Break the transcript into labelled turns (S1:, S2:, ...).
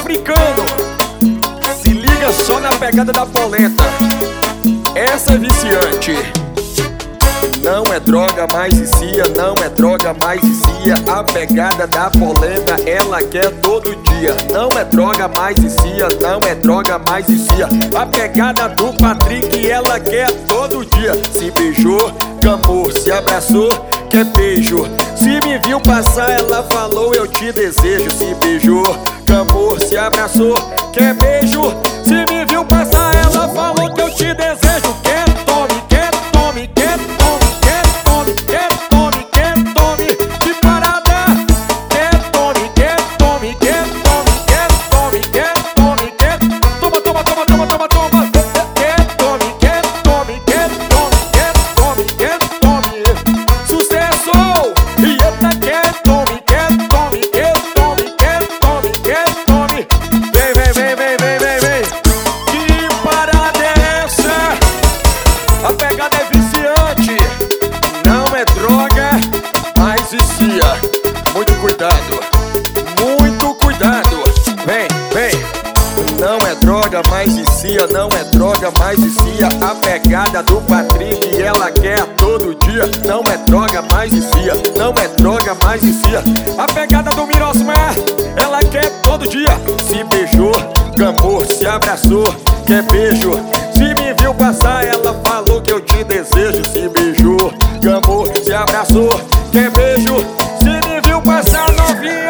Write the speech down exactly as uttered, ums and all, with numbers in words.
S1: brincando. Se liga só na pegada da polenta. Essa é viciante. Não é droga, mais vicia. Não é droga, mais vicia. A pegada da polenta, ela quer todo dia. Não é droga, mais vicia. Não é droga, mais vicia. A pegada do Patrick, ela quer todo dia. Se beijou, gamou, se abraçou, quer beijo. Se me viu passar, ela falou eu te desejo. Se beijou, gamou, se abraçou, quer beijo. Se me viu passar, ela falou que eu te desejo. Quer tome, quer tome, quer tome, quer tome, quer tome, quer tome. De parada. Quer tome, quer tome, quer tome, quer tome, quer tome, quer toma, toma, toma, toma, toma, toma. Quer tome, quer tome, quer tome, quer tome, quer tome. Sucesso! E eita, quer tome, quer tome, quer tome, quer tome, quer tome. Vem, vem, vem, vem, vem, vem, vem. Que parada é essa? A pegada é viciante. Não é droga, mas vicia. Muito cuidado, muito cuidado. Vem, vem. Não é droga, mas vicia. Não é droga, mas vicia. A pegada do Patrick, ela quer todo dia. Não é droga, mas vicia. Não é droga, mas vicia. A pegada do Mirosmar, ela quer todo dia. Se beijou, gamou, se abraçou, quer beijo. Se me viu passar, ela falou que eu te desejo. Se beijou, gamou, se abraçou, quer beijo. Se me viu passar, novinha,